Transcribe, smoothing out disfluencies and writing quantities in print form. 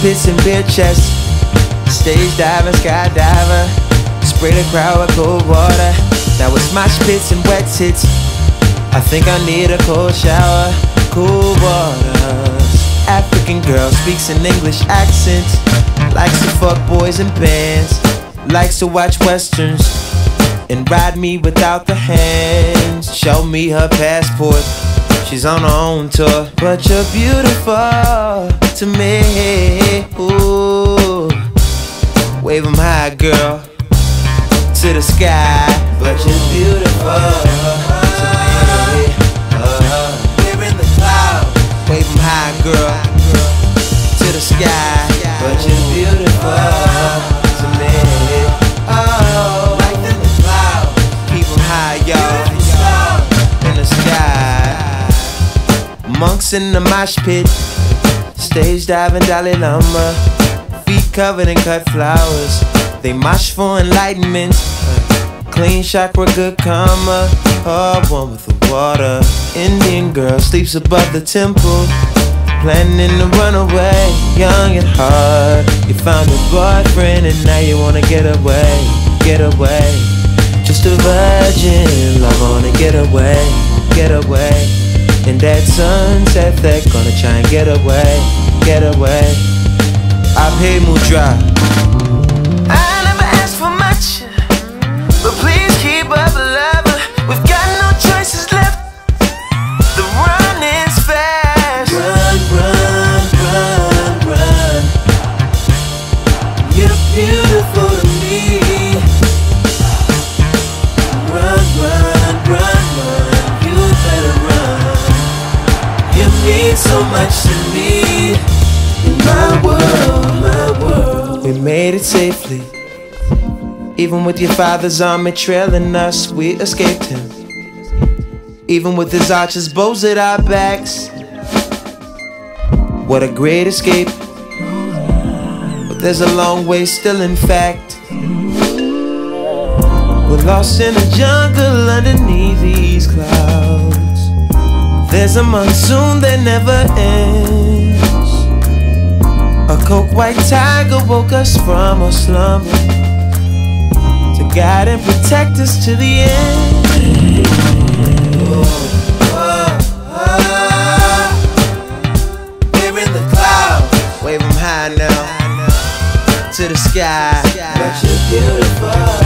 pits and beer chests. Stage diving, skydiver. Spray the crowd with cold water. Now it's mosh pits and wet tits. I think I need a cold shower. Cool waters. African girl speaks an English accent. Likes to fuck boys in bands. Likes to watch westerns and ride me without the hands. Show me her passport. She's on her own tour. But you're beautiful to me. Ooh. Wave 'em high, girl, to the sky. But you're beautiful to me. We're in the clouds. Wave 'em high, girl, to the sky. But you're beautiful to me. Oh, like in the clouds. Keep 'em high, y'all, in the sky. Monks in the mosh pit. Stage diving Dalai Lama. Feet covered in cut flowers. They mosh for enlightenment. Clean chakra, good karma. Oh, one with the water. Indian girl sleeps above the temple. Planning to run away, young at heart. You found a boyfriend and now you wanna get away. Get away. Just a virgin, love wanna get away. Get away. And that sunset, they're gonna try and get away. Get away. I pay mudra. I never asked for much, but please keep up, lover. We've got no choices left. The run is fast. Run, run, run, run. You're beautiful to me. Run, run, run, run. You better run. You mean so much to me. In my world, my world. We made it safely. Even with your father's army trailing us, we escaped him. Even with his archers, bows at our backs. What a great escape. But there's a long way still, in fact. We're lost in a jungle underneath these clouds. There's a monsoon that never ends. A coke white tiger woke us from our slumber to guide and protect us to the end. We're in the clouds. Wave 'em high now, to the sky. But you're beautiful.